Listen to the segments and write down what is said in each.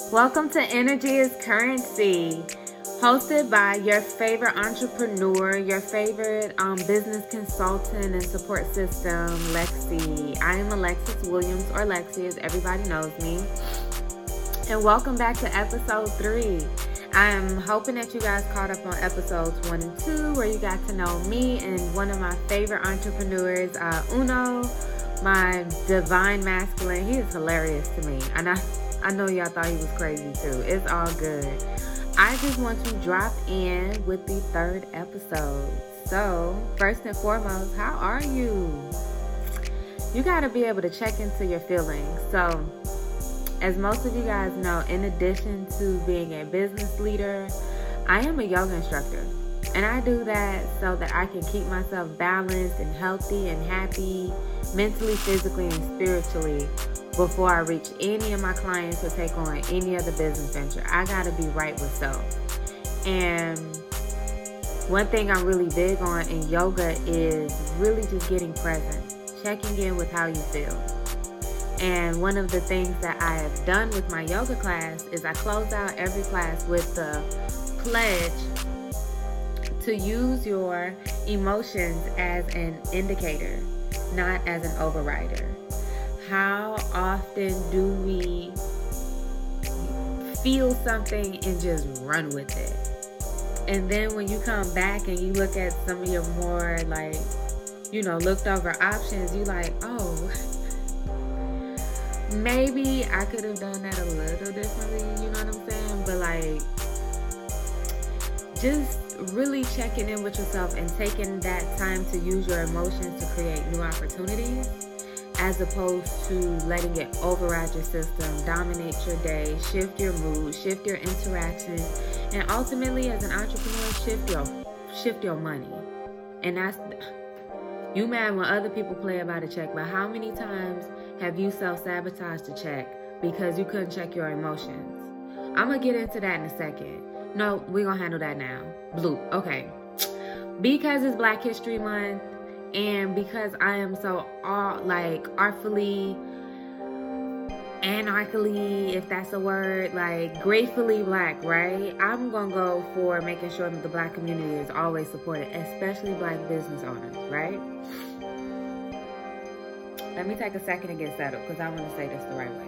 Welcome to Energy is Currency, hosted by your favorite entrepreneur, your favorite business consultant and support system, Lexi. I am Alexis Williams, or Lexi as everybody knows me. And welcome back to episode 3. I'm hoping that you guys caught up on episodes 1 and 2, where you got to know me and one of my favorite entrepreneurs, Uno, my divine masculine. He is hilarious to me. And I know y'all thought he was crazy too. It's all good. I just want to drop in with the 3rd episode. So, first and foremost, how are you? You got to be able to check into your feelings. So, as most of you guys know, in addition to being a business leader, I am a yoga instructor. And I do that so that I can keep myself balanced and healthy and happy, mentally, physically, and spiritually, before I reach any of my clients or take on any other business venture. I gotta be right with self. And one thing I'm really big on in yoga is really just getting present, checking in with how you feel. And one of the things that I have done with my yoga class is I close out every class with the pledge to use your emotions as an indicator, not as an overrider. How often do we feel something and just run with it? And then when you come back and you look at some of your more looked over options, you like, oh, maybe I could have done that a little differently, you know what I'm saying? But just really checking in with yourself and taking that time to use your emotions to create new opportunities, as opposed to letting it override your system, dominate your day, shift your mood, shift your interactions, and ultimately, as an entrepreneur, shift your money. And that's, you mad when other people play about a check, but how many times have you self-sabotaged a check because you couldn't check your emotions? I'm going to get into that in a second. No, we're going to handle that now. Blue. Okay. Because it's Black History Month, and because I am so artfully, anarchically, if that's a word, gratefully Black, right? I'm going to go for making sure that the Black community is always supported, especially Black business owners, right? Let me take a second to get settled because I want to say this the right way.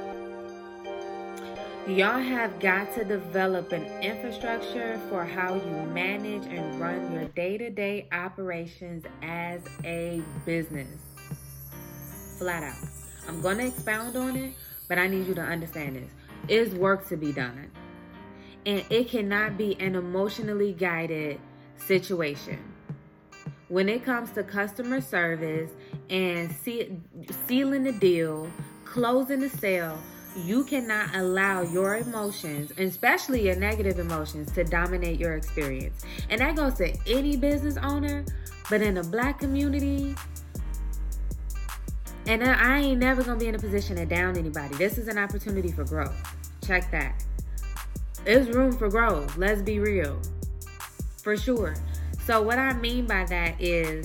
Y'all have got to develop an infrastructure for how you manage and run your day-to-day operations as a business. Flat out. I'm going to expound on it, but I need you to understand this. It's work to be done. And it cannot be an emotionally guided situation. When it comes to customer service and sealing the deal, closing the sale, you cannot allow your emotions, especially your negative emotions, to dominate your experience. And that goes to any business owner, but in the Black community, and I ain't never going to be in a position to down anybody. This is an opportunity for growth. Check that. There's room for growth. Let's be real. For sure. So what I mean by that is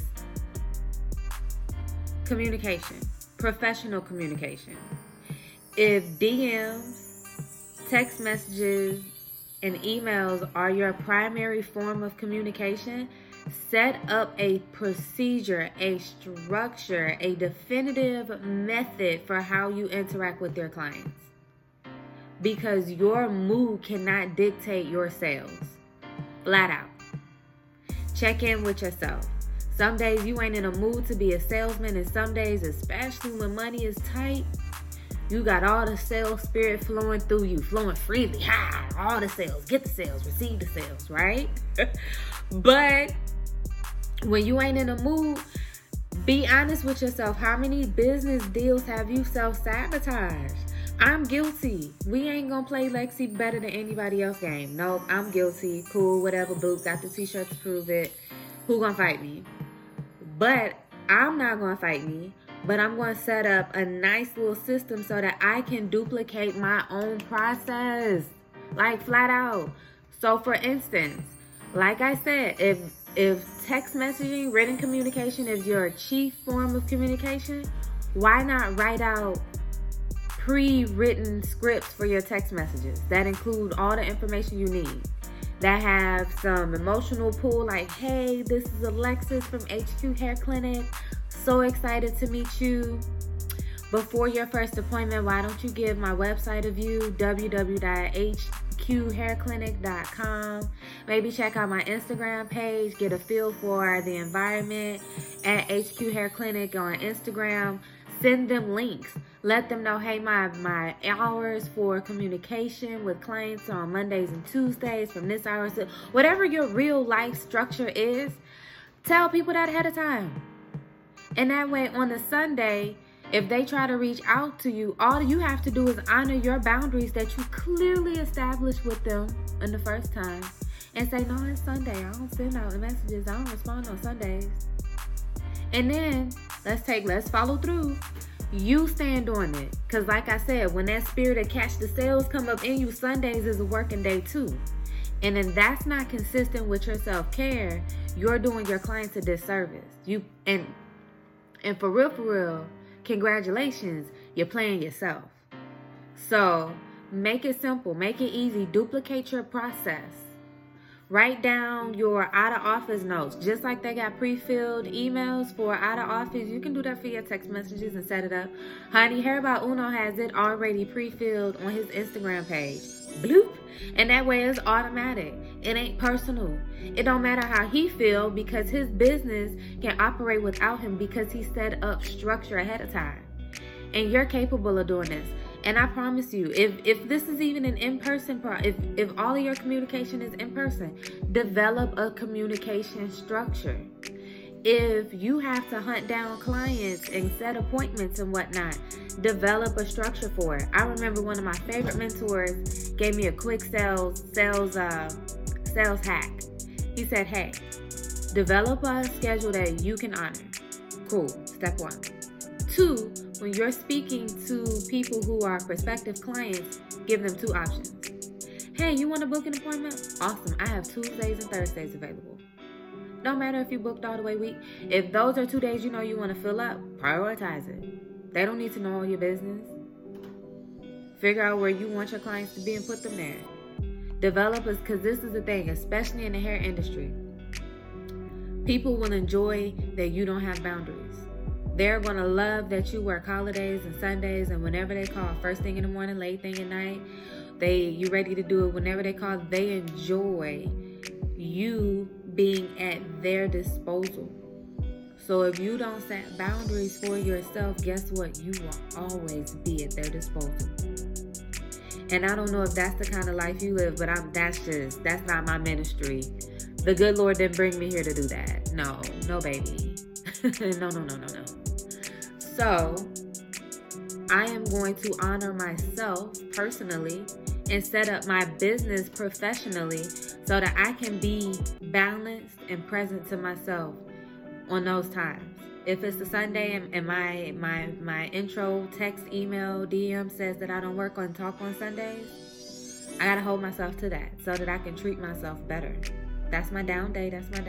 communication, professional communication. If DMs, text messages, and emails are your primary form of communication, set up a procedure, a structure, a definitive method for how you interact with your clients. Because your mood cannot dictate your sales. Flat out. Check in with yourself. Some days you ain't in a mood to be a salesman, and some days, especially when money is tight, you got all the sales spirit flowing through you, flowing freely. All the sales, get the sales, receive the sales, right? But when you ain't in a mood, be honest with yourself. How many business deals have you self-sabotaged? I'm guilty. We ain't gonna play Lexi better than anybody else game. Nope, I'm guilty. Cool, whatever, boo. Got the t-shirt to prove it. Who gonna fight me? But I'm not gonna fight me. But I'm going to set up a nice little system so that I can duplicate my own process. Flat out. So for instance, like I said, if text messaging, written communication is your chief form of communication, why not write out pre-written scripts for your text messages that include all the information you need, that have some emotional pull, like, hey, this is Alexis from HQ Hair Clinic. So excited to meet you. Before your first appointment, why don't you give my website a view, www.hqhairclinic.com. Maybe check out my Instagram page, get a feel for the environment at HQ Hair Clinic on Instagram. Send them links. Let them know, hey, my hours for communication with clients are on Mondays and Tuesdays from this hour to whatever your real life structure is. Tell people that ahead of time. And that way on a Sunday, if they try to reach out to you, all you have to do is honor your boundaries that you clearly established with them in the first time. And say, no, it's Sunday. I don't send out messages. I don't respond on Sundays. And then let's follow through. You stand on it. Because like I said, when that spirit of catch the sales come up in you, Sundays is a working day too. And then that's not consistent with your self-care. You're doing your clients a disservice. And for real, congratulations, you're playing yourself. So make it simple, make it easy, duplicate your process. Write down your out-of-office notes. Just like they got pre-filled emails for out-of-office, you can do that for your text messages and set it up. Honey, Hair by Uno has it already pre-filled on his Instagram page. Bloop. And that way it's automatic. It ain't personal. It don't matter how he feel, because his business can operate without him because he set up structure ahead of time. And you're capable of doing this. And I promise you, if this is even an in-person if all of your communication is in person, develop a communication structure. If you have to hunt down clients and set appointments and whatnot, develop a structure for it. I remember one of my favorite mentors gave me a quick sales hack. He said, hey, develop a schedule that you can honor. Cool, step 1. 2, when you're speaking to people who are prospective clients, give them 2 options. Hey, you want to book an appointment? Awesome, I have Tuesdays and Thursdays available. No matter if you booked all the way week. If those are 2 days you know you want to fill up, prioritize it. They don't need to know all your business. Figure out where you want your clients to be and put them there. Developers, because this is the thing, especially in the hair industry. People will enjoy that you don't have boundaries. They're going to love that you work holidays and Sundays and whenever they call, first thing in the morning, late thing at night. You ready to do it whenever they call. They enjoy you being at their disposal. So if you don't set boundaries for yourself, guess what? You will always be at their disposal. And I don't know if that's the kind of life you live, but that's not my ministry. The good Lord didn't bring me here to do that. No, baby. No. So I am going to honor myself personally and set up my business professionally so that I can be balanced and present to myself on those times. If it's a Sunday and my intro, text, email, DM says that I don't work on talk on Sundays, I gotta hold myself to that so that I can treat myself better. That's my down day.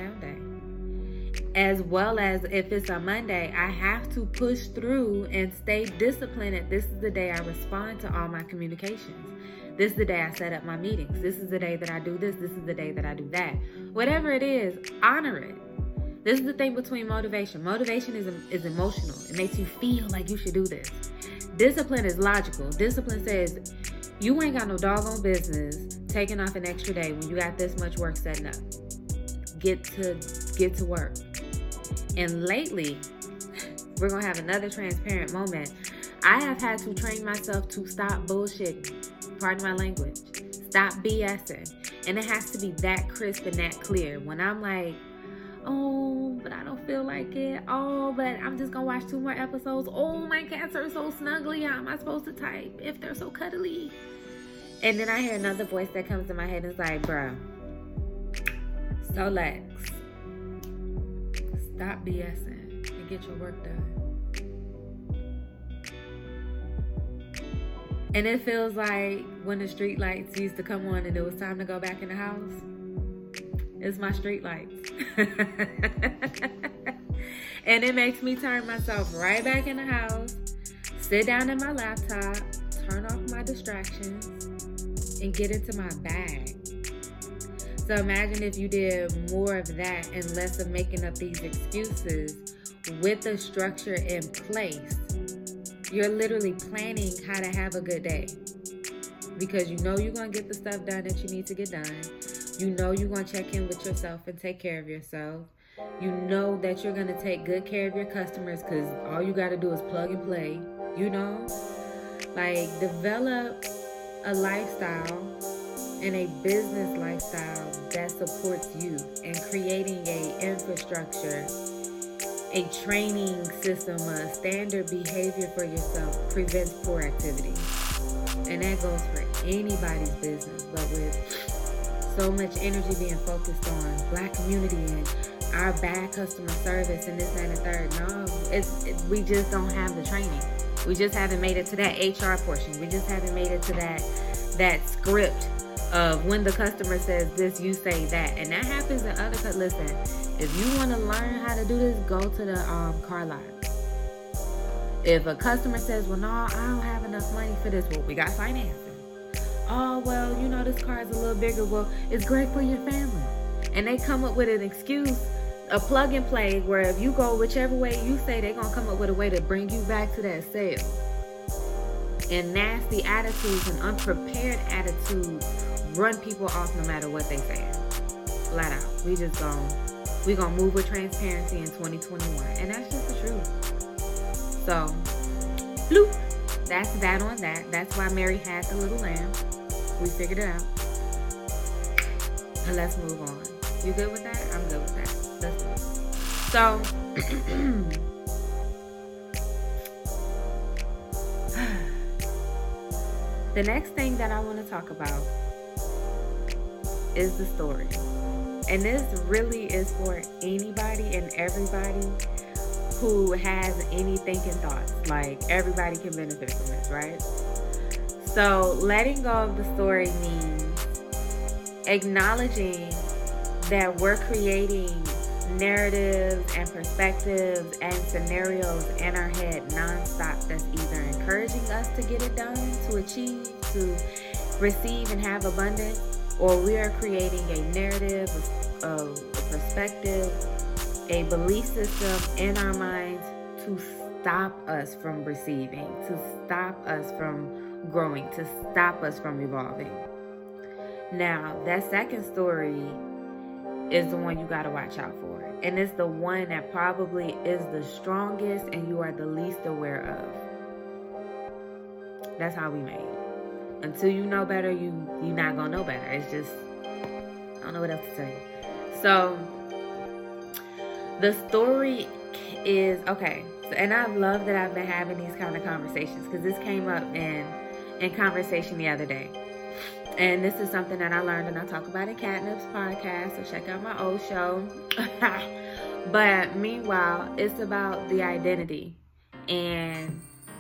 As well as if it's a Monday, I have to push through and stay disciplined. This is the day I respond to all my communications. This is the day I set up my meetings. This is the day that I do this. This is the day that I do that. Whatever it is, honor it. This is the thing between motivation. Motivation is emotional. It makes you feel like you should do this. Discipline is logical. Discipline says, you ain't got no doggone business taking off an extra day when you got this much work setting up. Get to work. And lately, we're going to have another transparent moment. I have had to train myself to stop bullshitting. Pardon my language. Stop BSing. And it has to be that crisp and that clear. When I'm like, oh, but I don't feel like it. Oh, but I'm just going to watch 2 more episodes. Oh, my cats are so snuggly. How am I supposed to type if they're so cuddly? And then I hear another voice that comes in my head and it's like, bro, so Lex, stop BSing and get your work done. And it feels like when the street lights used to come on and it was time to go back in the house. It's my street lights. And it makes me turn myself right back in the house, sit down at my laptop, turn off my distractions and get into my bag. So imagine if you did more of that and less of making up these excuses with a structure in place. You're literally planning how to have a good day because you know you're going to get the stuff done that you need to get done. You know you're going to check in with yourself and take care of yourself. You know that you're going to take good care of your customers because all you got to do is plug and play, you know? Like, develop a lifestyle and a business lifestyle that supports you, and creating a infrastructure, a training system, a standard behavior for yourself prevents poor activity. And that goes for anybody's business, but with so much energy being focused on Black community and our bad customer service and this, that, and the third. No, we just don't have the training. We just haven't made it to that HR portion. We just haven't made it to that script of when the customer says this, you say that. And that happens in other listen, if you want to learn how to do this, go to the car lot. If a customer says, well, no, I don't have enough money for this, well, we got financing. Oh, well, you know, this car is a little bigger. Well, it's great for your family. And they come up with an excuse, a plug and play, where if you go whichever way you say, they're going to come up with a way to bring you back to that sale. And nasty attitudes and unprepared attitudes run people off no matter what they say. Flat out. We gonna move with transparency in 2021. And that's just the truth. So, bloop. That's that on that. That's why Mary had the little lamb. We figured it out. And let's move on. You good with that? I'm good with that. Let's move. So, the next thing that I want to talk about is the story. And this really is for anybody and everybody who has any thinking thoughts. Like, everybody can benefit from this, right? So letting go of the story means acknowledging that we're creating narratives and perspectives and scenarios in our head nonstop that's either encouraging us to get it done, to achieve, to receive and have abundance, or we are creating a narrative, a perspective, a belief system in our minds to stop us from receiving, to stop us from growing, to stop us from evolving. Now, that second story is the one you got to watch out for. And it's the one that probably is the strongest and you are the least aware of. That's how we made. Until you know better, you're not going to know better. It's just, I don't know what else to say. So, the story is, okay. So, and I love that I've been having these kind of conversations because this came up in conversation the other day. And this is something that I learned and I talk about in Catnip's podcast, so check out my old show. But meanwhile, it's about the identity and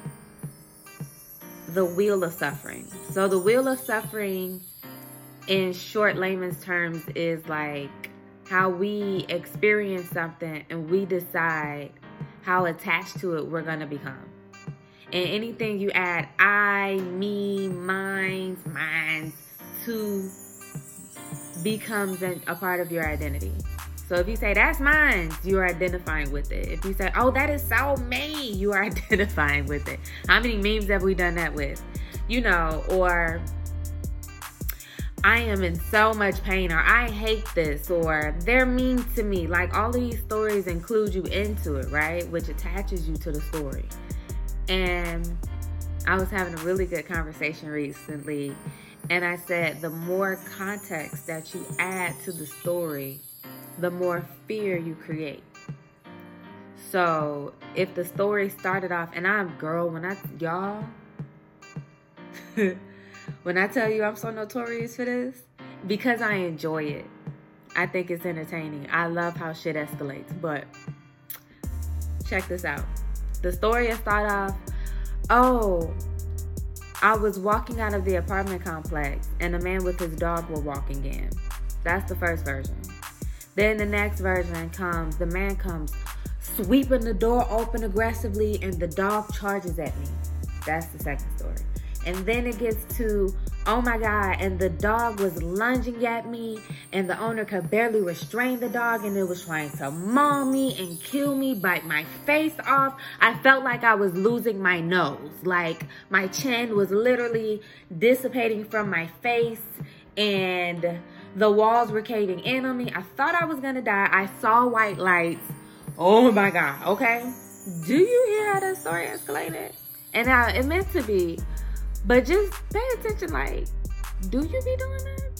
the wheel of suffering. So the wheel of suffering, in short layman's terms, is like how we experience something and we decide how attached to it we're going to become. And anything you add I, me, mine, to becomes a part of your identity. So if you say, that's mine, you're identifying with it. If you say, oh, that is so me, you are identifying with it. How many memes have we done that with? You know, or I am in so much pain, or I hate this, or they're mean to me. Like, all of these stories include you into it, right? Which attaches you to the story. And I was having a really good conversation recently, and I said the more context that you add to the story, the more fear you create. So if the story started off, and when I tell you I'm so notorious for this, because I enjoy it. I think it's entertaining. I love how shit escalates. But check this out. The story will start off, oh, I was walking out of the apartment complex and a man with his dog were walking in. That's the first version. Then the next version comes, the man comes sweeping the door open aggressively and the dog charges at me. That's the second story. And then it gets to, oh my God, and the dog was lunging at me and the owner could barely restrain the dog and it was trying to maul me and kill me, bite my face off. I felt like I was losing my nose. Like my chin was literally dissipating from my face and the walls were caving in on me. I thought I was gonna die. I saw white lights. Oh my God, okay? Do you hear how that story escalated? And it meant to be. But just pay attention, like, do you be doing that?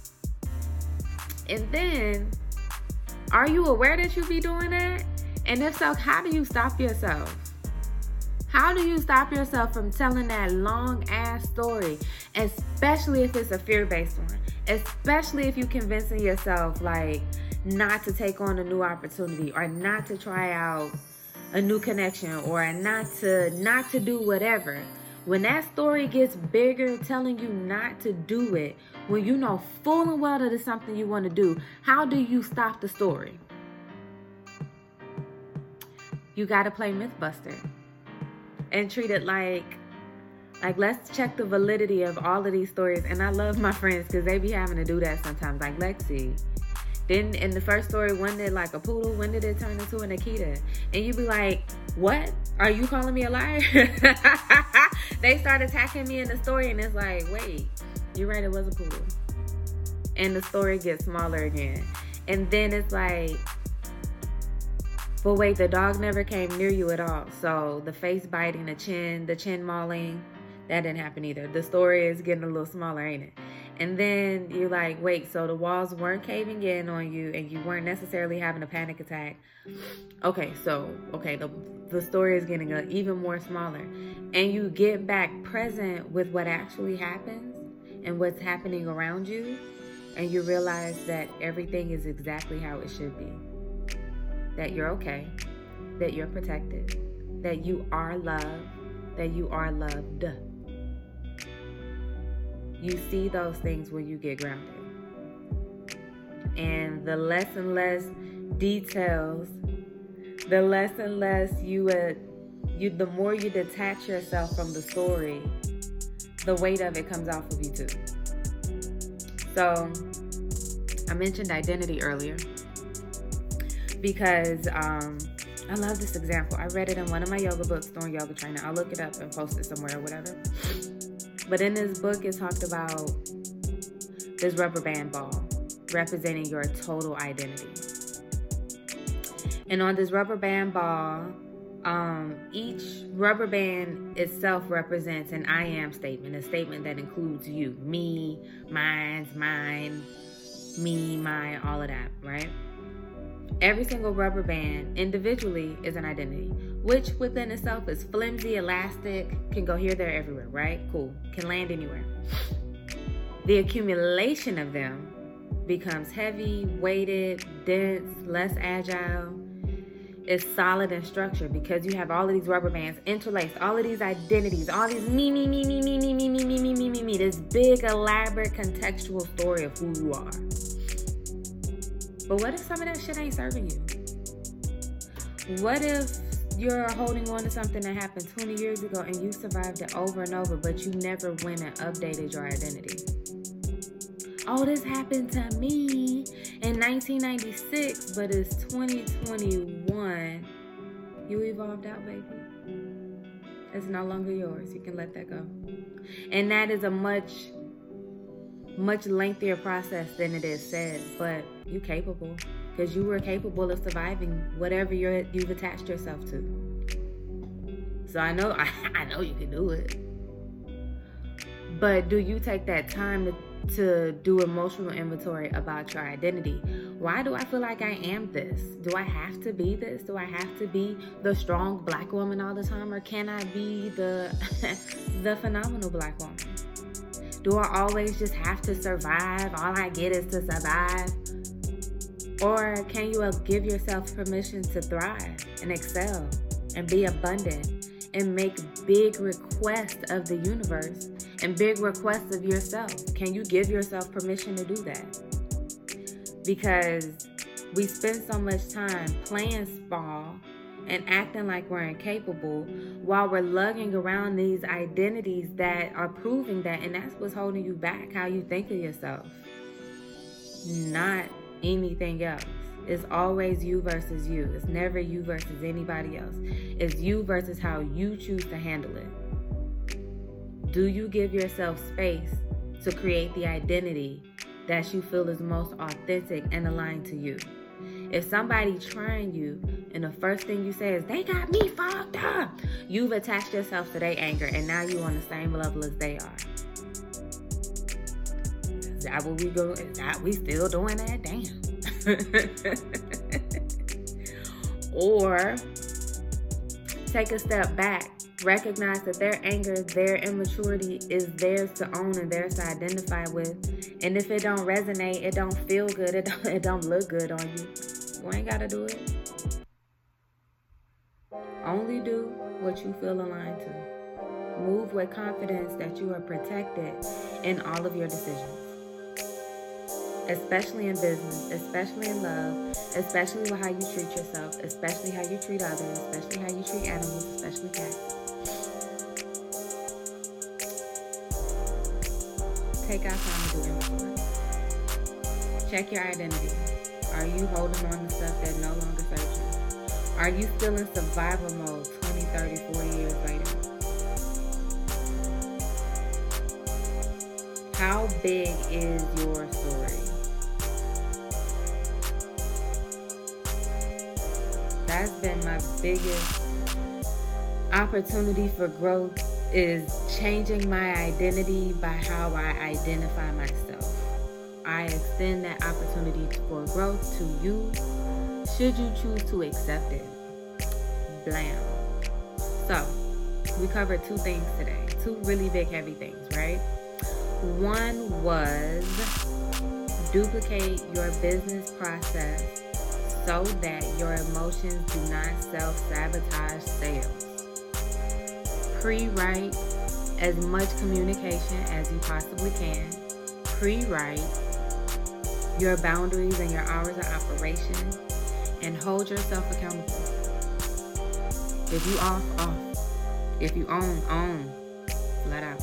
And then, are you aware that you be doing that? And if so, how do you stop yourself? How do you stop yourself from telling that long ass story? Especially if it's a fear-based one. Especially if you're convincing yourself, like, not to take on a new opportunity or not to try out a new connection or not to do whatever. When that story gets bigger, telling you not to do it, when you know full and well that it's something you want to do, how do you stop the story? You got to play Mythbuster and treat it like let's check the validity of all of these stories. And I love my friends because they be having to do that sometimes. Like Lexi, then in the first story, when did like a poodle, when did it turn into an Akita? And you be like, what? Are you calling me a liar? They start attacking me in the story and it's like, wait, you're right, it was a poodle. And the story gets smaller again. And then it's like, but wait, the dog never came near you at all. So the face biting, the chin mauling, that didn't happen either. The story is getting a little smaller, ain't it? And then you're like, wait, so the walls weren't caving in on you and you weren't necessarily having a panic attack. Okay, the story is getting even more smaller. And you get back present with what actually happens and what's happening around you. And you realize that everything is exactly how it should be. That you're okay. That you're protected. That you are loved. That you are loved. You see those things when you get grounded. And the less and less details, the less and less the more you detach yourself from the story, the weight of it comes off of you too. So I mentioned identity earlier because I love this example. I read it in one of my yoga books, Thorn Yoga Trainer. I'll look it up and post it somewhere or whatever. But in this book, it talked about this rubber band ball representing your total identity. And on this rubber band ball, each rubber band itself represents an I am statement, a statement that includes you, me, mine, me, mine, all of that, right? Every single rubber band individually is an identity, which within itself is flimsy, elastic, can go here, there, everywhere, right? Cool, can land anywhere. The accumulation of them becomes heavy, weighted, dense, less agile. It's solid in structure because you have all of these rubber bands interlaced, all of these identities, all these me, this big, elaborate, contextual story of who you are. But what if some of that shit ain't serving you? What if you're holding on to something that happened 20 years ago and you survived it over and over, but you never went and updated your identity? Oh, this happened to me in 1996, but it's 2021. You evolved out, baby. It's no longer yours. You can let that go. And that is a much lengthier process than it is said, but you're capable because you were capable of surviving whatever you've attached yourself to. So I know you can do it. But do you take that time to do emotional inventory about your identity? Why do I feel like I am this? Do I have to be this? Do I have to be the strong black woman all the time? Or can I be the phenomenal black woman? Do I always just have to survive? All I get is to survive? Or can you give yourself permission to thrive and excel and be abundant and make big requests of the universe and big requests of yourself? Can you give yourself permission to do that? Because we spend so much time playing small and acting like we're incapable while we're lugging around these identities that are proving that, and that's what's holding you back, how you think of yourself. Not anything else. It's always you versus you. It's never you versus anybody else. It's you versus how you choose to handle it. Do you give yourself space to create the identity that you feel is most authentic and aligned to you? If somebody trying you and the first thing you say is, they got me fucked up, you've attached yourself to their anger, and now you're on the same level as they are. Is that what we go? Is that we still doing that? Damn. Or take a step back. Recognize that their anger, their immaturity is theirs to own and theirs to identify with. And if it don't resonate, it don't feel good, it don't look good on you, you ain't gotta do it. Only do what you feel aligned to. Move with confidence that you are protected in all of your decisions. Especially in business, especially in love, especially with how you treat yourself, especially how you treat others, especially how you treat animals, especially cats. Take out time to do inventory. Check your identity. Are you holding on to stuff that no longer serves you? Are you still in survival mode 20, 30, 40 years later? How big is your story? That's been my biggest opportunity for growth, is changing my identity by how I identify myself. I extend that opportunity for growth to you, should you choose to accept it. Blam. So, we covered two things today. Two really big, heavy things, right? One was duplicate your business process so that your emotions do not self-sabotage sales. Pre-write as much communication as you possibly can. Pre-write your boundaries and your hours of operation, and hold yourself accountable. If you off. If you own. Let out.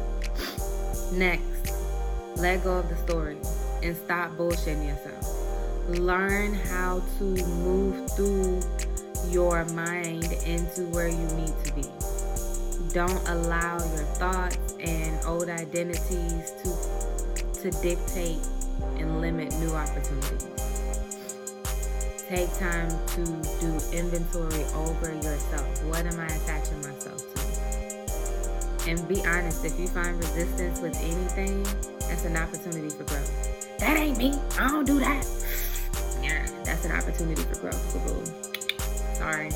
Next, let go of the story and stop bullshitting yourself. Learn how to move through your mind into where you need to be. Don't allow your thoughts and old identities to dictate and limit new opportunities. Take time to do inventory over yourself. What am I attaching myself to? And be honest, if you find resistance with anything, that's an opportunity for growth. That ain't me. I don't do that. Yeah, that's an opportunity for growth. Boo-boo. Sorry.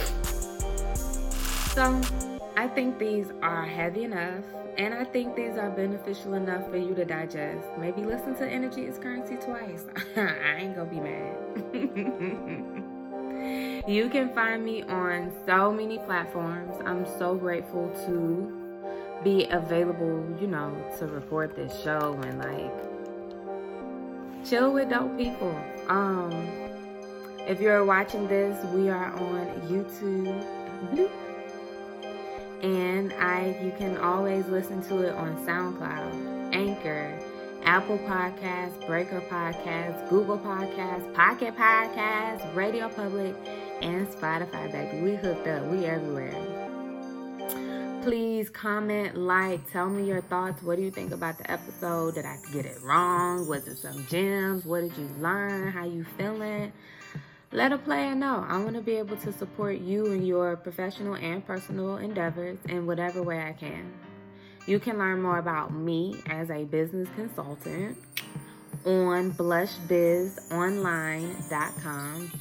So, I think these are heavy enough, and I think these are beneficial enough for you to digest. Maybe listen to Energy is Currency twice. I ain't gonna be mad. You can find me on so many platforms. I'm so grateful to be available, to record this show and chill with dope people. If you're watching this, we are on YouTube. Bloop. And you can always listen to it on SoundCloud, Anchor, Apple Podcasts, Breaker Podcasts, Google Podcasts, Pocket Podcasts, Radio Public, and Spotify, baby. We hooked up. We everywhere. Please comment, tell me your thoughts. What do you think about the episode? Did I get it wrong? Was it some gems? What did you learn? How you feeling? Let a player know. I want to be able to support you in your professional and personal endeavors in whatever way I can. You can learn more about me as a business consultant on blushbizonline.com,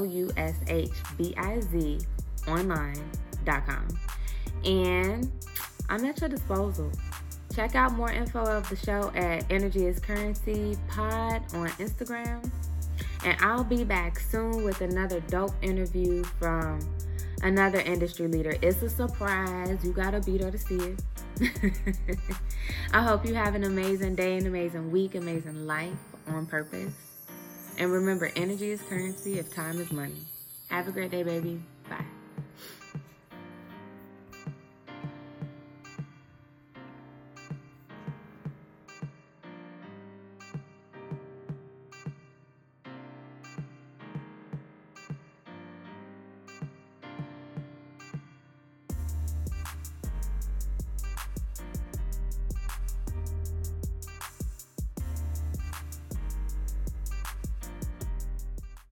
BLUSHBIZ online.com. And I'm at your disposal. Check out more info of the show at Energy is Currency Pod on Instagram. And I'll be back soon with another dope interview from another industry leader. It's a surprise. You gotta be there to see it. I hope you have an amazing day, an amazing week, amazing life on purpose. And remember, energy is currency if time is money. Have a great day, baby.